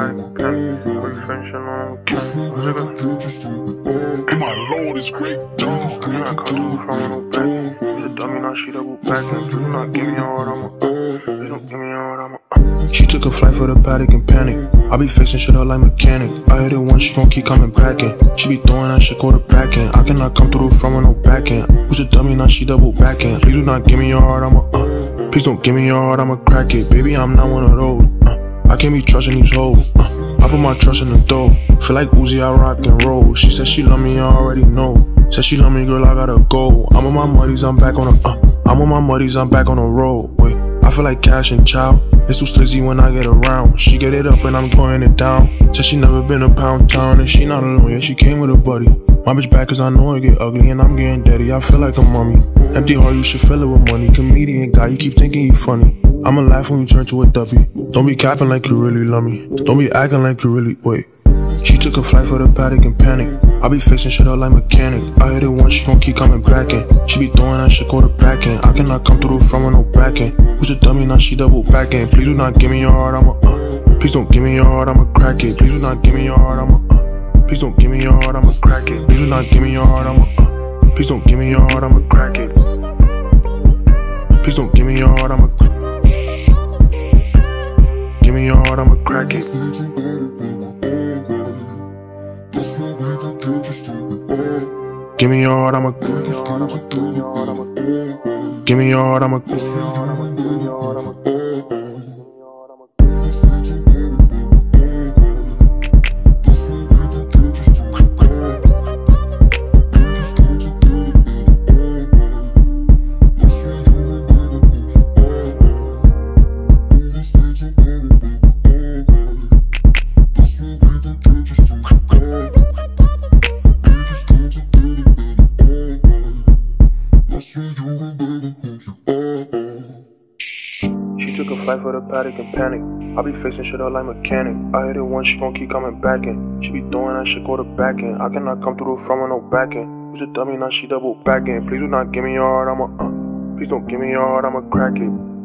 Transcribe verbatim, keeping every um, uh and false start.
bag and penny. Are you finishing on a candy? My lord is great dog. I cannot come to from no back. She's a dummy, now she double packing. Do not give me all I'm a uh. Please don't give me all I'm a uh. She took a flight for the paddock and panic. I be fixing shit up like mechanic. I hit it once, she gon' keep coming back in. She be throwing that shit quarterbacking. I cannot come through from with no backing. Who's a dummy, now she double backing. Please do not give me your heart, I'm a uh. Please don't give me your heart, I'ma crack it. Baby, I'm not one of those. Uh. I can't be trusting these hoes. Uh. I put my trust in the dough. Feel like Uzi, I rock and roll. She said she love me, I already know. Said she love me, girl, I gotta go. I'm on my muddies, I'm back on the uh. I'm on my muddies, I'm back on the road. Wait, I feel like Cash and Chow. It's too slizzy when I get around. She get it up and I'm going it down. Said she never been to Pound Town and she not alone, yeah, she came with a buddy. My bitch back cause I know it get ugly and I'm getting daddy, I feel like a mummy. Empty heart, you should fill it with money. Comedian guy, you keep thinking you funny. I'ma laugh when you turn to a W. Don't be capping like you really love me. Don't be acting like you really, wait. She took a flight for the paddock and panic. I be fixing shit up like mechanic. I hit it once, she gon' keep coming back in. She be throwing that shit quarterbacking. I cannot come through from with no backing. Who's a dummy, now she double backing. Please do not give me your heart, I'ma uh. Please don't give me your heart, I'ma crack it. Please do not give me your heart, I'ma uh. Please don't give me your heart, I'ma crack it. Please do not give me your heart, I'ma uh. Please don't give me your heart, I'ma crack it. Please don't give me your heart, I'ma give me your heart, I'ma crack it. Give me your heart, I'ma give me your heart, I'ma She took a flight for the paddock and panic. I be fixing shit up like mechanic. I hit it once, she gon' keep coming back in. She be throwing that shit quarterbacking. I cannot come through from with no backing. Who's a dummy, now she double backing. Please do not give me your heart, I'ma uh. Please don't give me your heart, I'ma crack it.